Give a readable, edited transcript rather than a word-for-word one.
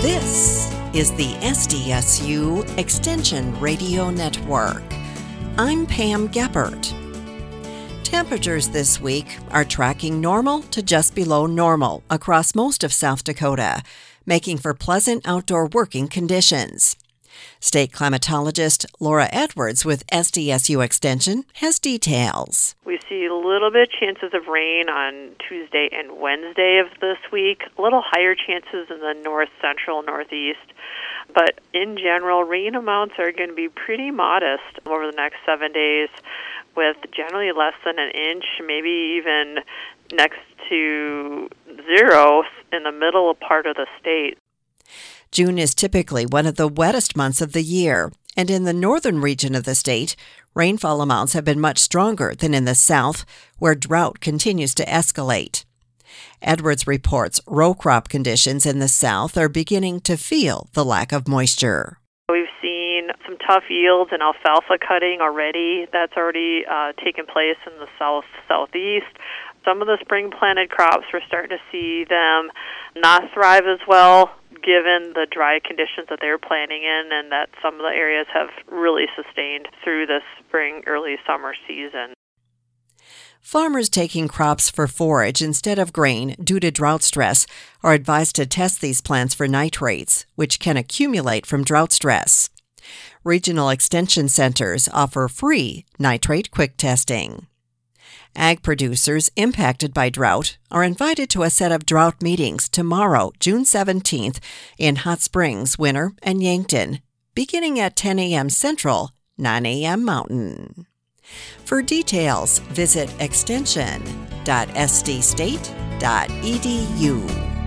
This is the SDSU Extension Radio Network. I'm Pam Geppert. Temperatures this week are tracking normal to just below normal across most of South Dakota, making for pleasant outdoor working conditions. State climatologist Laura Edwards with SDSU Extension has details. We see a little bit chances of rain on Tuesday and Wednesday of this week, a little higher chances in the north central, northeast. But in general, rain amounts are going to be pretty modest over the next 7 days, with generally less than an inch, maybe even next to zero in the middle part of the state. June is typically one of the wettest months of the year, and in the northern region of the state, rainfall amounts have been much stronger than in the south, where drought continues to escalate. Edwards reports row crop conditions in the south are beginning to feel the lack of moisture. We've seen some tough yields in alfalfa cutting already. That's already taken place in the southeast. Some of the spring planted crops, we're starting to see them not thrive as well, given the dry conditions that they're planting in, and that some of the areas have really sustained through the spring, early summer season. Farmers taking crops for forage instead of grain due to drought stress are advised to test these plants for nitrates, which can accumulate from drought stress. Regional extension centers offer free nitrate quick testing. Ag producers impacted by drought are invited to a set of drought meetings tomorrow, June 17th, in Hot Springs, Winter, and Yankton, beginning at 10 a.m. Central, 9 a.m. Mountain. For details, visit extension.sdstate.edu.